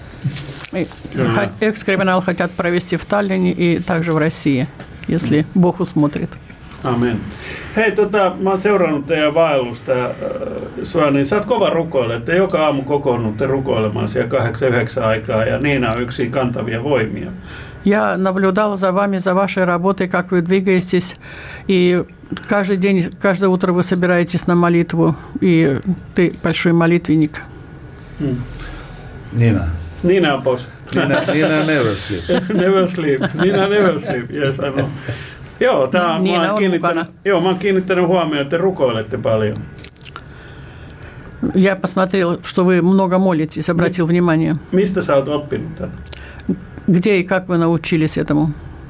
Ex-Criminal хотят провести в Таллине и также в России, если Бог усмотрит. Amen. Hei, tota, mä oon seurannut teidän vaellusta ja äh, niin sä oot kova rukoile, että joka aamu kokoonnutte rukoilemaan siellä kahdeksan yhdeksän aikaa ja Niina on yksi kantavia voimia. Я наблюдал за вами, за вашей работой, как вы двигаетесь, и каждый день, каждое утро вы собираетесь на молитву, и ты большой молитвенник. Hmm. Niina. Niina on pois. Niina, Niina never sleep. Never sleep. Niina never sleep, yes, I know. Joo, tää, Niina mä, oon on joo, mä oon kiinnittänyt huomioon, että te rukoilette paljon. Я посмотрел, что вы много молитесь, обратил внимание. Mistä sä oot oppinut tämän? Где и как вы научились этому?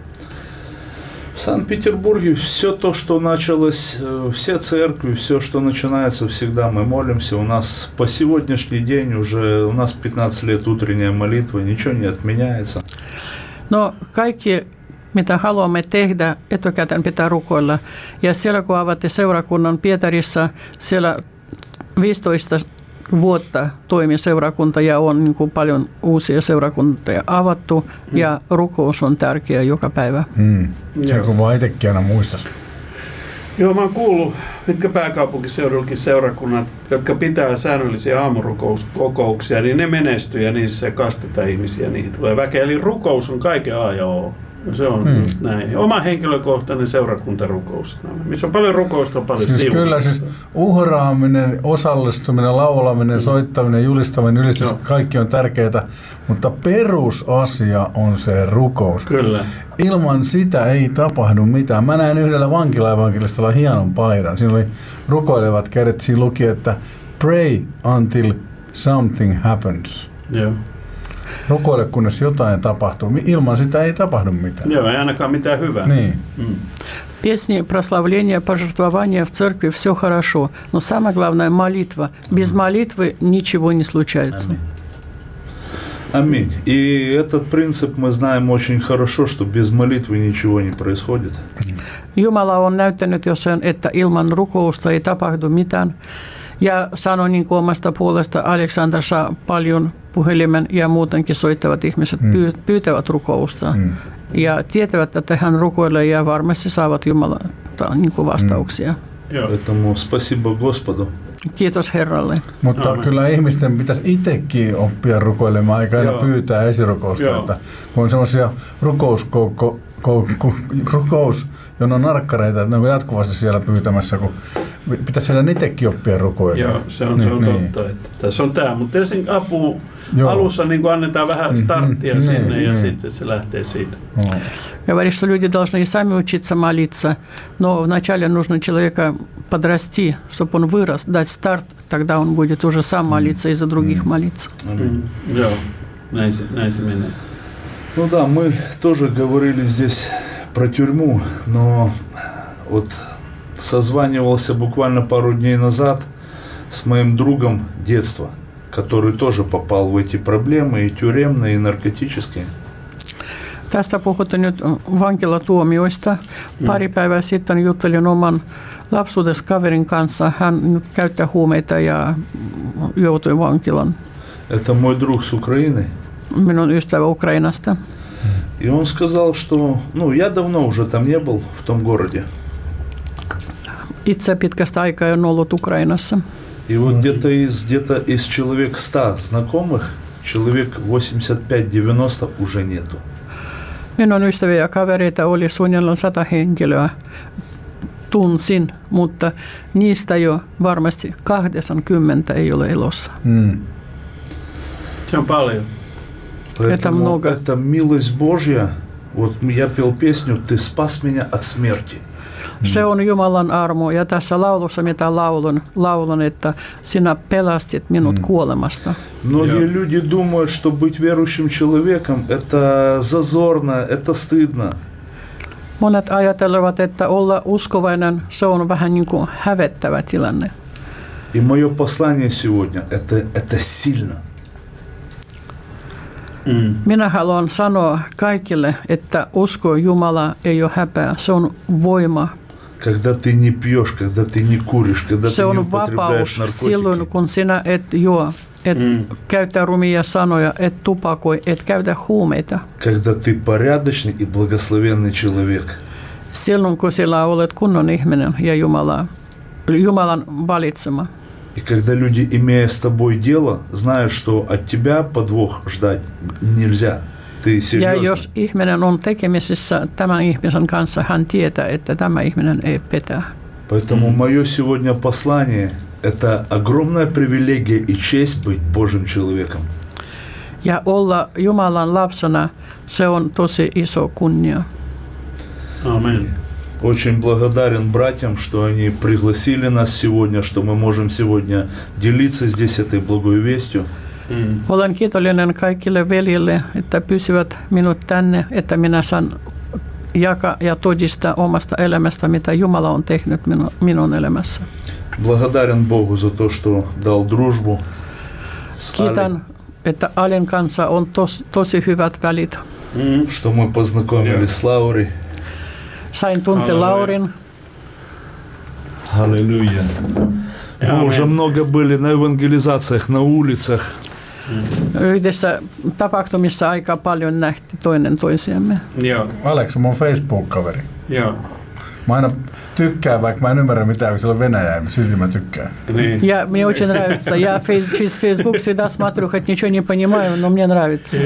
В Санкт-Петербурге все то, что началось, все церкви, все, что начинается, всегда мы молимся. У нас по сегодняшний день уже, у нас пятнадцать лет утренняя молитва, ничего не отменяется. No, kaikki, mitä haluamme tehdä, etukäteen pitää rukoilla. Ja siellä, kun avaatte seurakunnan Pietarissa, siellä viisitoista vuotta toimi seurakunta ja on niin kuin paljon uusia seurakuntia avattu mm. ja rukous on tärkeä joka päivä. Mm. Se kun vaan itsekin aina muistaisi. Joo, mä oon kuullut, mitkä pääkaupunkiseudullakin seurakunnat, jotka pitää säännöllisiä aamurukouskokouksia, niin ne menestyy ja niissä kastetaan ihmisiä, niihin tulee väkeä. Eli rukous on kaiken A ja O. Se on hmm. näin. Oma henkilökohtainen seurakuntarukous, missä on paljon rukousta, paljon siis kyllä siis uhraaminen, osallistuminen, laulaminen, hmm. soittaminen, julistaminen, ylistys, Joo. kaikki on tärkeää, mutta perusasia on se rukous. Kyllä. Ilman sitä ei tapahdu mitään. Mä näin yhdellä vankilaivankilistalla hienon paidan. Siinä oli rukoilevat kädet. Siinä luki, että pray until something happens. Joo. Rukoile, kunnes jotain tapahtuu. Ilman sitä ei tapahdu mitään. Joo, ei ainakaan mitään hyvää. Niin. Mm. Песни, прославления, пожертвования в церкви – все хорошо. Но самое главное – молитва. Без молитвы ничего не случается. Аминь. Аминь. И этот принцип мы знаем очень хорошо, что без молитвы ничего не происходит. Jumala on näyttänyt jo sen, että ilman rukousta ei tapahdu mitään. Ja sanon niin kuin omasta puolesta, Aleksander saa paljon puhelimen ja muutenkin soittavat ihmiset mm. pyytävät rukousta. Mm. Ja tietävät, että hän rukoilee ja varmasti saavat Jumalalta niin kuin vastauksia. Mm. Поэтому спасибо Господу. Kiitos Herralle. Mutta Amen. Kyllä ihmisten pitäisi itsekin oppia rukoilemaan, eikä aina pyytää esirukousta. Että kun on sellaisia rukouskoukko, rukous, jonne on narkkareita, että ne on jatkuvasti siellä pyytämässä, kun pitäisi siellä itsekin oppia rukoilemaan. Joo, se on, niin, se on niin. totta. Että tässä on tämä, mutta tietysti apu Joo. alussa niin annetaan vähän starttia mm, sinne niin, ja niin. sitten se lähtee siitä. No. Говорит, что люди должны и сами учиться молиться, но вначале нужно человека подрасти, чтобы он вырос, дать старт, тогда он будет уже сам молиться и за других молиться. Joo, näin se, näin se menee. Ну да, мы тоже говорили здесь про тюрьму, но вот созванивался буквально пару дней назад с моим другом детства, который тоже попал в эти проблемы, и тюремные, и narkotiические. Tästä puhuttiin nyt vankilatuomioista. Pari päivää sitten juttelin oman lapsuudessa kaverin kanssa. Hän nyt käyttää huumeita ja joutui vankilan. Это мой друг с Украины. Minun ystävä Ukrainasta. И он сказал, что, ну, я давно уже там не был, в том городе. Itse pitkästä aikaa on ollut Ukrainassa. И вот где-то из, где-то из человек ста знакомых, человек восемьдесят пять девяносто уже нету. Minun ystäviä ja kavereita oli suunnilleen sata henkilöä. Tunsin, mutta niistä jo varmasti kahdeksankymmentä ei ole elossa. Mm. Se on paljon. Это много. Это милость Божья. Вот я пел песню «Ты спас меня от смерти». Se on Jumalan armo. Ja tässä laulussa, mitä laulun, laulun, että sinä pelastit minut mm. kuolemasta. Многие yeah. люди думают, что быть верующим человеком – это зазорно, это стыдно. Monet ajattelevat, että olla uskovainen, se on vähän niin kuin hävettävä tilanne. И мое послание сегодня – это, это сильно. Mm. Minä haluan sanoa kaikille, että usko Jumala ei ole häpeä, se on voima. Когда ты не пьешь, когда ты не куришь, когда se ты не on употребляешь vapaus silloin, kun sinä et juo, et mm. käytä rumia sanoja, et tupakoi, et käytä huumeita. Когда ты порядочный и благословенный человек. Silloin, kun sinä olet kunnon ihminen ja Jumala, Jumalan valitsema. И когда люди, имея с тобой дело, знают, что от тебя подвох ждать нельзя. Ты серьезно. Ja jos ihminen on tekemisissä tämän ihmisen kanssa, hän tietää, että tämä ihminen ei petä. Поэтому мое сегодня послание – это огромная привилегия и честь быть Божьим человеком. Ja olla Jumalan lapsena, se on tosi iso kunnia. Amen. Очень благодарен братьям, что они пригласили нас сегодня, что мы можем сегодня делиться здесь этой благой вестью. Mm. Olen kiitollinen kaikille veljille, että pysyvät minut tänne, että minä saan jakaa ja todistaa omasta elämästä, mitä Jumala on tehnyt minun, minun elämässä. Благодарен Богу за то, что дал дружбу. Kiitän, että Alin kanssa on tos, tosi hyvät välit. Mm. Что мы познакомились с Лаурой. Sain tuntea Laurin. Аллилуйя. Мы уже много были на евангелизациях, на улицах. Yhdessä tapahtumissa aika paljon nähti toinen toisiamme. Joo. Alex on mun Facebook-kaveri. Joo. Mä aina tykkään, vaikka mä en ymmärrä mitään, kun siellä on Venäjää, mutta silti mä tykkään. Niin. Ja мне очень нравится. Я через Facebook всегда смотрю, хоть ничего не понимаю, но мне нравится.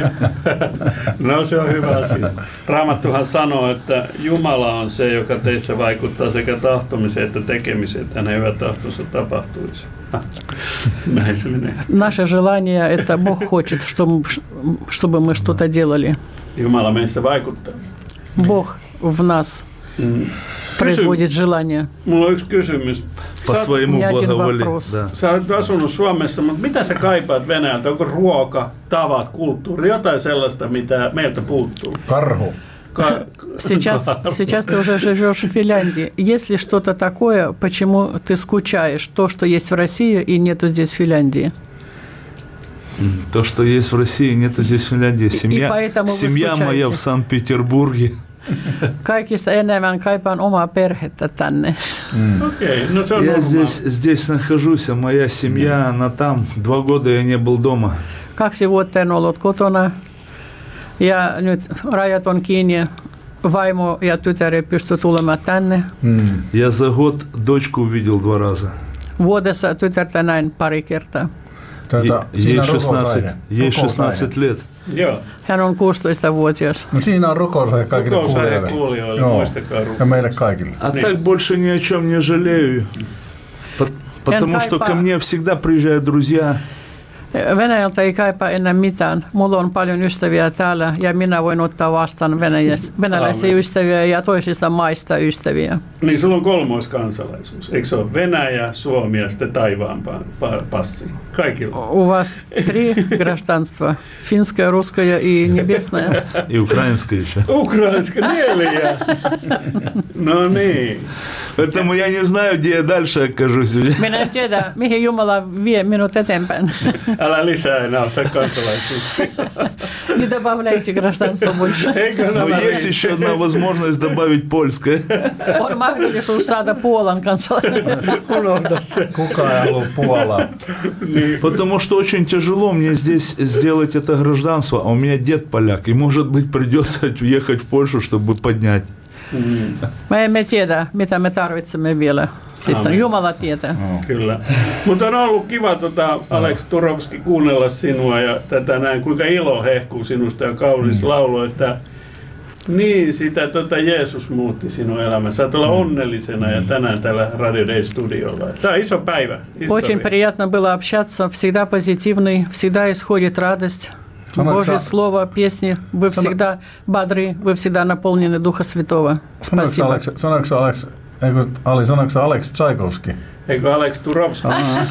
No se on hyvä asia. Raamattuhan sanoo, että Jumala on se, joka teissä vaikuttaa sekä tahtomiseen että tekemiseen, että hänen hyvä tahtonsa tapahtuisi. Näin se menee. Наше желание – это Бог хочет, чтобы, чтобы мы что-то делали. Jumala meissä vaikuttaa. Bог в нас mm. производит желание. Mulla on yksi kysymys. По своему благоволению. Sä olet asunut Suomessa, mutta mitä sä kaipaat Venäjältä? Onko ruoka, tavat, kulttuuri, jotain sellaista, mitä meiltä puuttuu? Karhu. Сейчас, сейчас ты уже живешь в Финляндии. Есть ли что-то такое, почему ты скучаешь? То, что есть в России и нету здесь в Финляндии. То, что есть в России, нету здесь в Финляндии. Семья, семья моя в Санкт-Петербурге. Kaikista enemmän kaipaan omaa perhettä tänne. Mm. Okay, no se on я здесь, здесь нахожусь, а моя семья, она там. Два года я не был дома. Kaksi vuotta en ollut kotona. Ja nyt rajat on kiinni. Vaimo ja tytär ei pysty tulemaan tänne. Mm. Я за год дочку увидел два раза. Vuodessa tytärtä näin pari kertaa. Tätä, ей шестнадцать, ей шестнадцать лет. Joo. Hän on kuusitoistavuotias. No siinä on rukousaihe kaikille kuulijoille. kuulijoille. Muistakaa ja meille kaikille. А так больше ни о чем не жалею. Потому что ко мне всегда приезжают друзья. Venäjältä ei kaipaa enää mitään. Mulla on paljon ystäviä täällä ja minä voin ottaa vastaan venäläisiä ystäviä ja toisista maista ystäviä. Niin sulla on kolmoiskansalaisuus. Eikö se ole Venäjä, Suomi ja sitten taivaan passi? Kaikilla. У вас три гражданства. Финское, русское и небесное. И украинское еще. Ukrainska neljä. No niin. Поэтому я не знаю, где я дальше окажусь. Minä en tiedä, mihin Jumala vie minut eteenpäin. Älä lisää enää ottaa kansalaisuuksia. Не добавляйте гражданство больше. Но есть еще одна возможность добавить польское. On mahdollisuus saada Puolan kansalainen. Unohda se. Kukaan ei halua Puolaa. Потому что очень тяжело мне здесь сделать это гражданство, а у меня дед поляк, и, может быть, придется уехать в Польшу, чтобы поднять. Me emme tiedä, mitä me tarvitsemme vielä. Sitten Jumala tietää. No. Kyllä. Mutta on ollut kiva, tota, Alex Turovski, kuunnella sinua ja tätä näin, kuinka ilo hehkuu sinusta ja kaunis mm. laulu, että niin, sitä tota Jeesus muutti sinun elämän. Saat olla onnellisena ja tänään täällä Radio Day-studiolla. Tämä on iso päivä. Очень приятно было общаться. Всегда позитивный, всегда исходит радость. Божье слово, песни. Вы всегда бодры, вы всегда наполнены Духа Святого. Спасибо. Sanoiko Alex, eikö Ali, sanoiko Alex Tchaikovsky? Eikö Alex Turovski?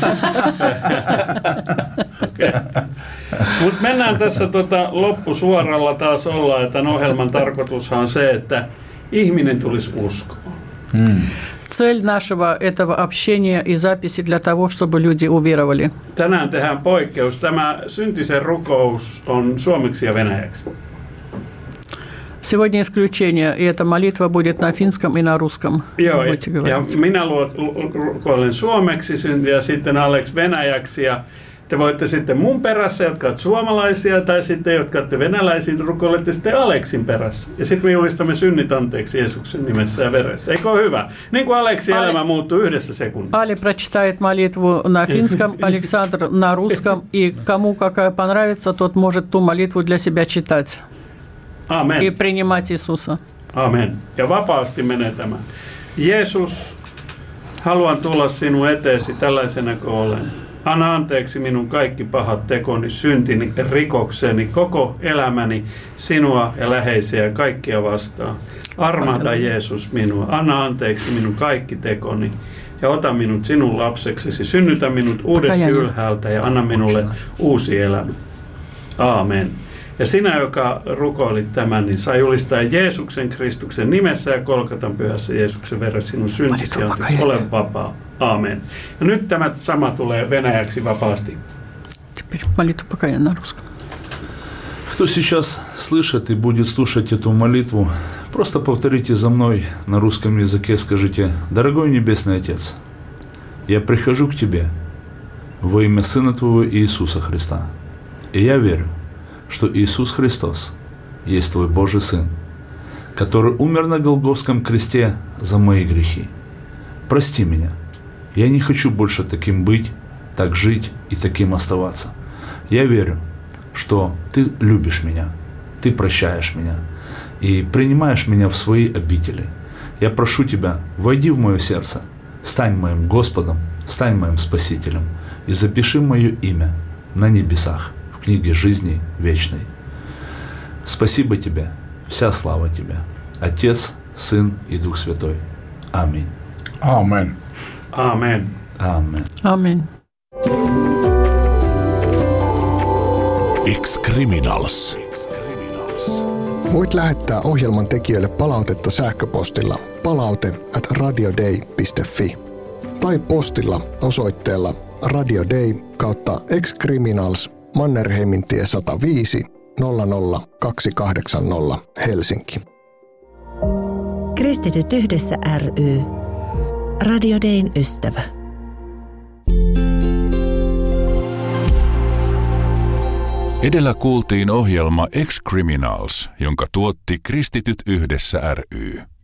Okay. Mutta mennään tässä tota loppusuoralla taas olla, että tämän ohjelman tarkoitushan on se, että ihminen tulisi uskoon. Mm. Цель нашего этого общения и записи для того, чтобы люди уверовали. Tänään tehdään poikkeus. Tämä syntisen rukous on suomeksi ja venäjäksi. Сегодня исключение, и эта молитва будет на финском и на русском. Joo, ja minä rukoilen suomeksi syntiä ja sitten Alex venäjäksi. Ja te voitte sitten mun perässä, jotka ovat suomalaisia, tai sitten, jotka olette venäläisiä, rukoilette sitten Aleksin perässä. Ja sitten me julistamme synnit anteeksi Jeesuksen nimessä ja veressä. Eikö ole hyvä? Niin kuin Aleksin Ali, elämä muuttuu yhdessä sekunnissa. Ali прочитает молитву на финском, Александр на русском, и кому какая понравится, тот может ту молитву для себя читать. Amen. И принимать Иисуса. Amen. Ja vapaasti menee tämä. Jeesus, haluan tulla sinun eteesi tällaisena kuin olen. Anna anteeksi minun kaikki pahat tekoni, syntini, rikokseni, koko elämäni, sinua ja läheisiä ja kaikkia vastaan. Armahda Jeesus minua. Anna anteeksi minun kaikki tekoni ja ota minut sinun lapseksesi. Synnytä minut uudesti ylhäältä ja anna minulle uusi elämä. Aamen. Ja sinä, joka rukoilit tämän, niin saa julistaa Jeesuksen Kristuksen nimessä ja Kolkatan pyhässä Jeesuksen veressä sinun syntisi anteeksi. Ole vapaa. Aamen. Ja nyt tämä sama tulee venäjäksi vapaasti. Кто сейчас слышит и будет слушать эту молитву, просто повторите за мной на русском языке, скажите: «Дорогой Небесный Отец, я прихожу к Тебе во имя Сына Твоего Иисуса Христа, и я верю, что Иисус Христос есть Твой Божий Сын, который умер на Голгофском кресте за мои грехи. Прости меня. Я не хочу больше таким быть, так жить и таким оставаться. Я верю, что Ты любишь меня, Ты прощаешь меня и принимаешь меня в свои обители. Я прошу Тебя, войди в мое сердце, стань моим Господом, стань моим Спасителем и запиши мое имя на небесах в книге жизни вечной. Спасибо Тебе, вся слава Тебе, Отец, Сын и Дух Святой. Аминь. Amen. Amen. Amen. Amen. Ex-Criminals. Voit lähettää ohjelman tekijöille palautetta sähköpostilla palaute at radioday piste fi tai postilla osoitteella radioday kautta Ex-Criminals Mannerheimintie sata viisi nolla nolla kaksi kahdeksan nolla Helsinki. Kristityt yhdessä ry. Radio Dayn ystävä. Edellä kuultiin ohjelma Ex-Criminals, jonka tuotti Kristityt yhdessä ry.